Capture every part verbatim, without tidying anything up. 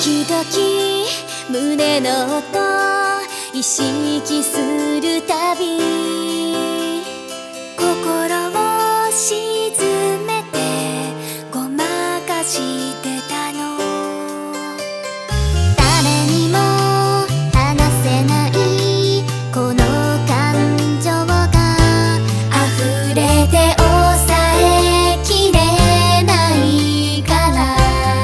時々胸の音意識するたび心を沈めてごまかしてたの。誰にも話せないこの感情が溢れて抑えきれないから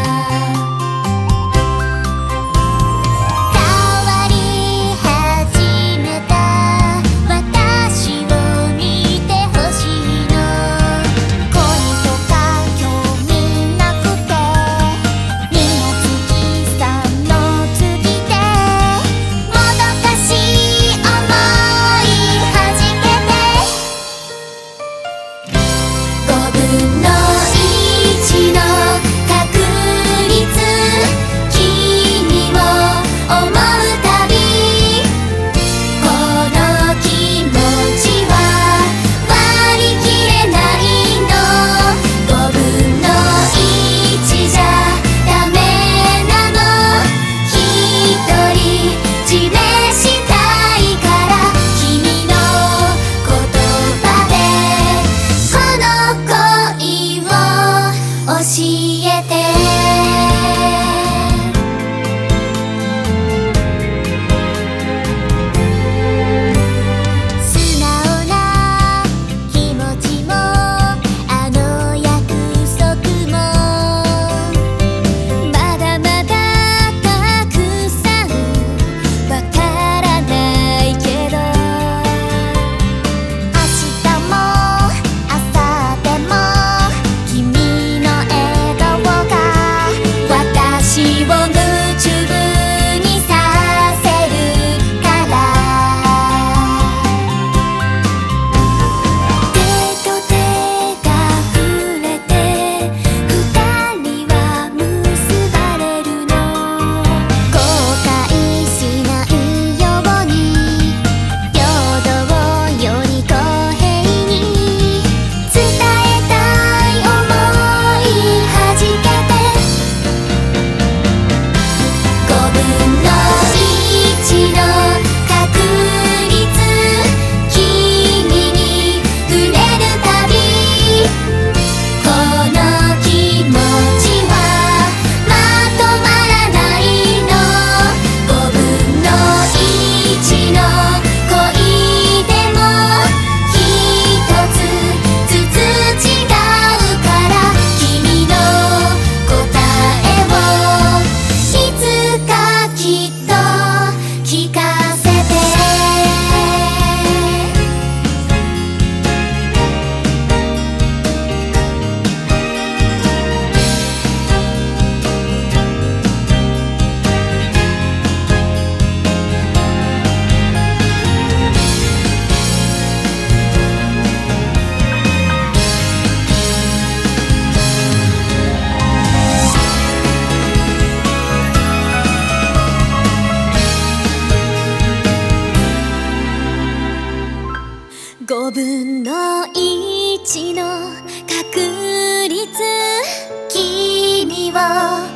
変わり始めた私を見てほしいの。恋とか興味なくて二の次三の次でもどかしい思いはじけてごぶんのいちの確率君を思うたびこの気持ちは割り切れないの。ごぶんのいちじゃダメなの。ひとり示したいから君の言葉でこの恋を教えて。素直な気持ちもあの約束もまだまだたくさんわからないけど明日も明後日も君の笑顔が私を夢中にさせるから手と手が触れて二人は結ばれるの。後悔しないように平等より公平に伝えたい想いはじけてごぶんのいちの確率君に触れるたびこの気持ちはまとまらないの。ごぶんのいちの恋でもひとつずつ違うから君の答えをいつかきっと聞かせて。ごぶんのいちの確率君を